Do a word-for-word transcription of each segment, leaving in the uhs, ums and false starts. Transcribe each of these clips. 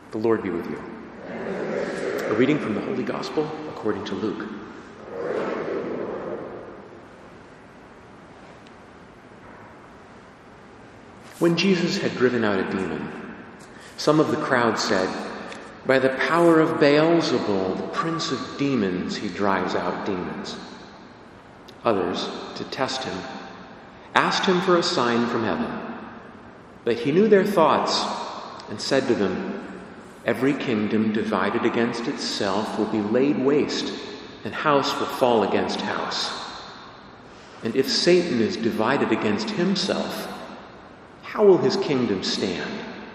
The Lord be with you. A reading from the Holy Gospel according to Luke. When Jesus had driven out a demon, some of the crowd said, "By the power of Beelzebul, the prince of demons, he drives out demons." Others, to test him, asked him for a sign from heaven. But he knew their thoughts and said to them, "Every kingdom divided against itself will be laid waste, and house will fall against house. And if Satan is divided against himself, how will his kingdom stand?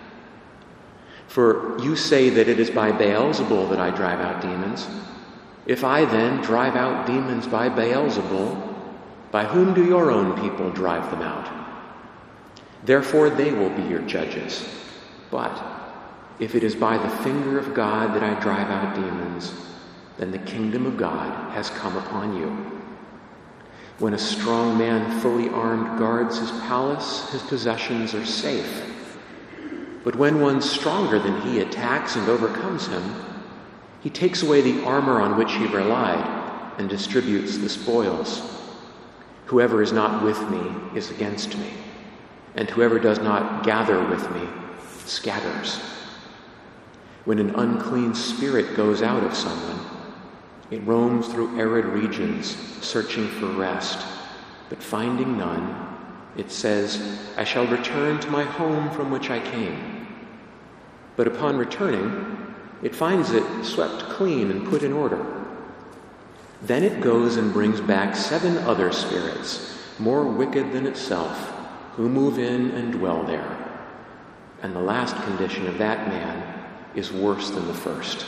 For you say that it is by Beelzebul that I drive out demons. If I then drive out demons by Beelzebul, by whom do your own people drive them out? Therefore they will be your judges. But if it is by the finger of God that I drive out demons, then the kingdom of God has come upon you. When a strong man fully armed guards his palace, his possessions are safe. But when one stronger than he attacks and overcomes him, he takes away the armor on which he relied and distributes the spoils. Whoever is not with me is against me, and whoever does not gather with me scatters. When an unclean spirit goes out of someone, it roams through arid regions, searching for rest, but finding none, it says, "I shall return to my home from which I came." But upon returning, it finds it swept clean and put in order. Then it goes and brings back seven other spirits, more wicked than itself, who move in and dwell there. And the last condition of that man is worse than the first.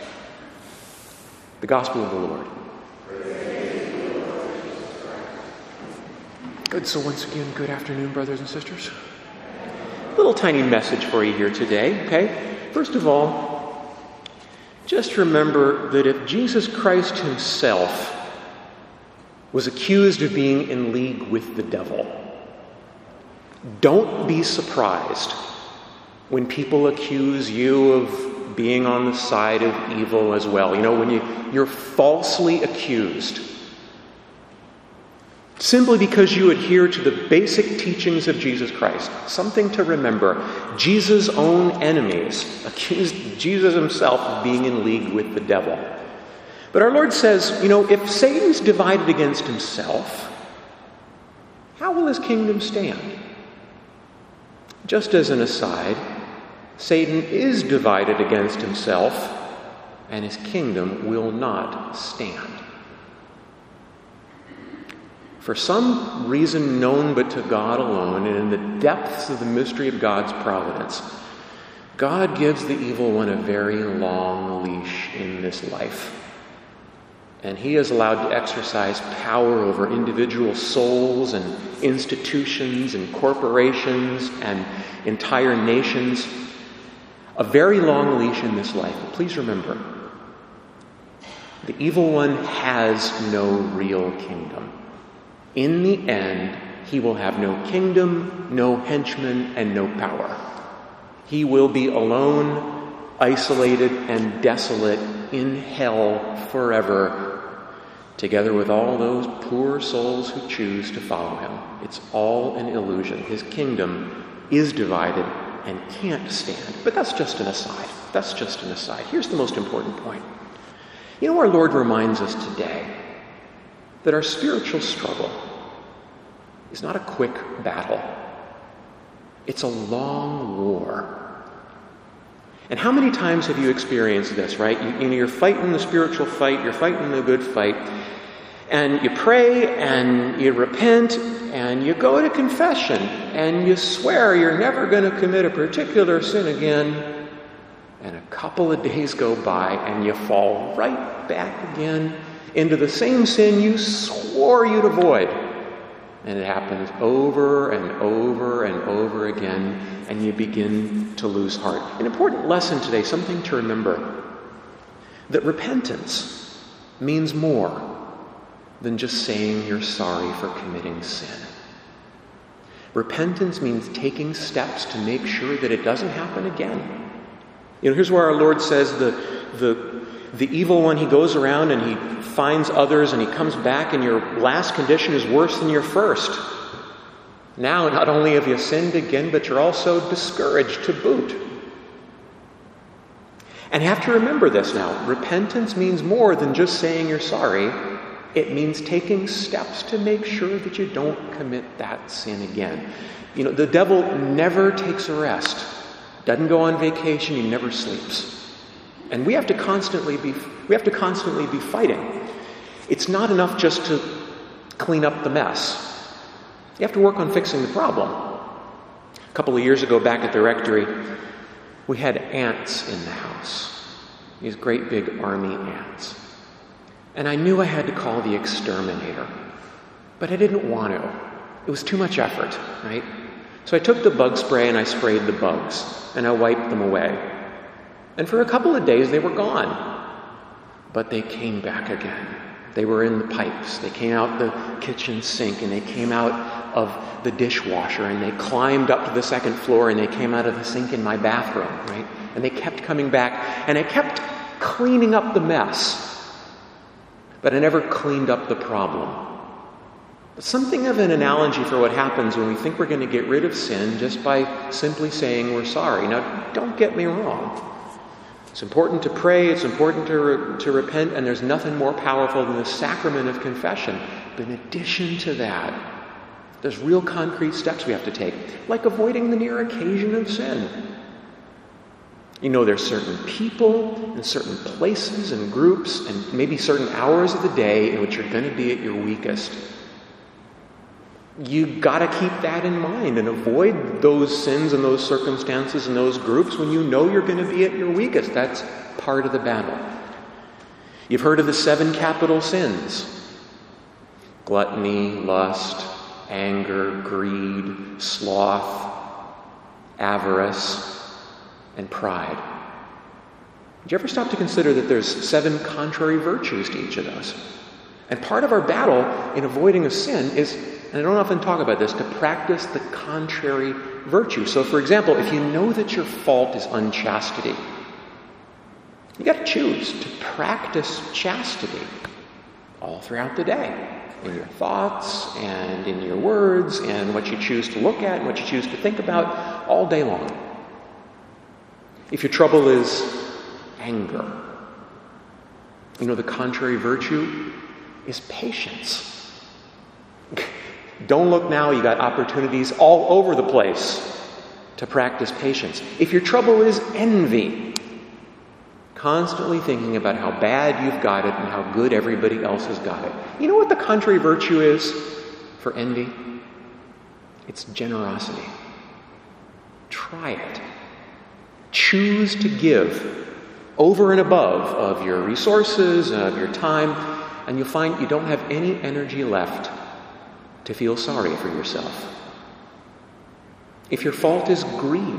The Gospel of the Lord. Good, so once again, good afternoon, brothers and sisters. Little tiny message for you here today, okay? First of all, just remember that if Jesus Christ himself was accused of being in league with the devil, don't be surprised when people accuse you of being on the side of evil as well. You know, when you, you're falsely accused, simply because you adhere to the basic teachings of Jesus Christ. Something to remember. Jesus' own enemies accused Jesus himself of being in league with the devil. But our Lord says, you know, if Satan's divided against himself, how will his kingdom stand? Just as an aside, Satan is divided against himself, and his kingdom will not stand. For some reason known but to God alone, and in the depths of the mystery of God's providence, God gives the evil one a very long leash in this life. And he is allowed to exercise power over individual souls and institutions and corporations and entire nations. A very long leash in this life. But please remember, the evil one has no real kingdom. In the end, he will have no kingdom, no henchmen, and no power. He will be alone, isolated, and desolate in hell forever, together with all those poor souls who choose to follow him. It's all an illusion. His kingdom is divided and can't stand. But that's just an aside. That's just an aside. Here's the most important point. You know, our Lord reminds us today that our spiritual struggle is not a quick battle. It's a long war. And how many times have you experienced this, right? You, you know, you're fighting the spiritual fight, you're fighting the good fight, and you pray and you repent and you go to confession and you swear you're never going to commit a particular sin again, and a couple of days go by and you fall right back again into the same sin you swore you'd avoid. And it happens over and over and over again, and you begin to lose heart. An important lesson today, something to remember, that repentance means more than just saying you're sorry for committing sin. Repentance means taking steps to make sure that it doesn't happen again. You know, here's where our Lord says the, the, the evil one, he goes around and he finds others and he comes back and your last condition is worse than your first. Now, not only have you sinned again, but you're also discouraged to boot. And you have to remember this now. Repentance means more than just saying you're sorry. It means taking steps to make sure that you don't commit that sin again. You know, the devil never takes a rest. Doesn't go on vacation, he never sleeps. And we have to constantly be we have to constantly be fighting. It's not enough just to clean up the mess. You have to work on fixing the problem. A couple of years ago back at the rectory, we had ants in the house. These great big army ants. And I knew I had to call the exterminator. But I didn't want to. It was too much effort, right? So I took the bug spray and I sprayed the bugs. And I wiped them away. And for a couple of days they were gone. But they came back again. They were in the pipes. They came out the kitchen sink and they came out of the dishwasher and they climbed up to the second floor and they came out of the sink in my bathroom, right? And they kept coming back and I kept cleaning up the mess. But I never cleaned up the problem. But something of an analogy for what happens when we think we're going to get rid of sin just by simply saying we're sorry. Now, don't get me wrong. It's important to pray, it's important to, re- to repent, and there's nothing more powerful than the sacrament of confession. But in addition to that, there's real concrete steps we have to take, like avoiding the near occasion of sin. You know, there's certain people and certain places and groups and maybe certain hours of the day in which you're going to be at your weakest. You got to keep that in mind and avoid those sins and those circumstances and those groups when you know you're going to be at your weakest. That's part of the battle. You've heard of the seven capital sins: gluttony, lust, anger, greed, sloth, avarice, and pride. Did you ever stop to consider that there's seven contrary virtues to each of those? And part of our battle in avoiding a sin is, and I don't often talk about this, to practice the contrary virtue. So, for example, if you know that your fault is unchastity, you got to choose to practice chastity all throughout the day, in your thoughts and in your words and what you choose to look at and what you choose to think about all day long. If your trouble is anger, you know, the contrary virtue is patience. Don't look now, you got opportunities all over the place to practice patience. If your trouble is envy, constantly thinking about how bad you've got it and how good everybody else has got it. You know what the contrary virtue is for envy? It's generosity. Try it. Choose to give over and above of your resources and of your time, and you'll find you don't have any energy left to feel sorry for yourself. If your fault is greed,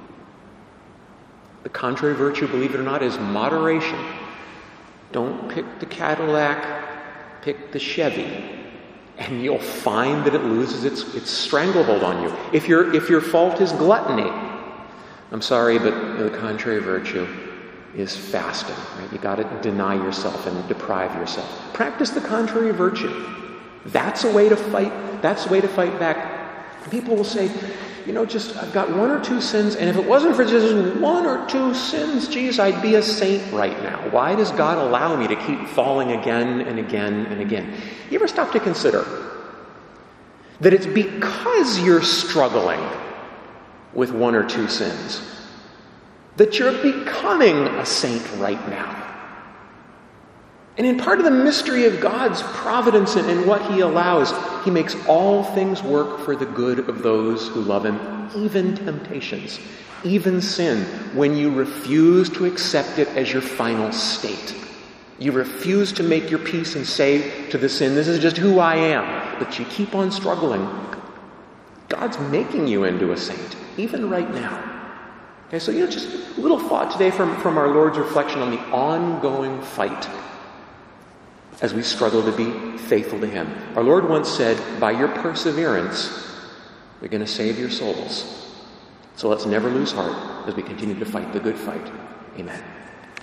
the contrary virtue, believe it or not, is moderation. Don't pick the Cadillac, pick the Chevy, and you'll find that it loses its, its stranglehold on you. If your if your fault is gluttony, I'm sorry, but the contrary virtue is fasting. Right? You got to deny yourself and deprive yourself. Practice the contrary virtue. That's a way to fight. That's a way to fight back. People will say, you know, just I've got one or two sins, and if it wasn't for just one or two sins, geez, I'd be a saint right now. Why does God allow me to keep falling again and again and again? You ever stop to consider that it's because you're struggling with one or two sins that you're becoming a saint right now? And in part of the mystery of God's providence and, and what He allows, He makes all things work for the good of those who love Him, even temptations, even sin, when you refuse to accept it as your final state. You refuse to make your peace and say to the sin, this is just who I am. But you keep on struggling. God's making you into a saint, even right now. Okay, so, you know, just a little thought today from, from our Lord's reflection on the ongoing fight as we struggle to be faithful to Him. Our Lord once said, by your perseverance, you're going to save your souls. So let's never lose heart as we continue to fight the good fight. Amen.